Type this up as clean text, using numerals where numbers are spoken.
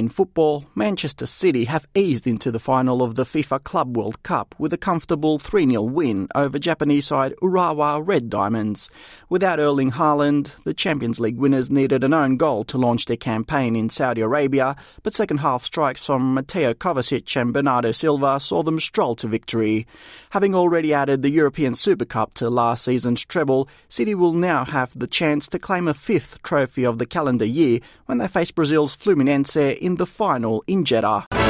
in football, Manchester City have eased into the final of the FIFA Club World Cup with a comfortable 3-0 win over Japanese side Urawa Red Diamonds. Without Erling Haaland, the Champions League winners needed an own goal to launch their campaign in Saudi Arabia, but second-half strikes from Mateo Kovacic and Bernardo Silva saw them stroll to victory. Having already added the European Super Cup to last season's treble, City will now have the chance to claim a fifth trophy of the calendar year when they face Brazil's Fluminense in the final in Jeddah.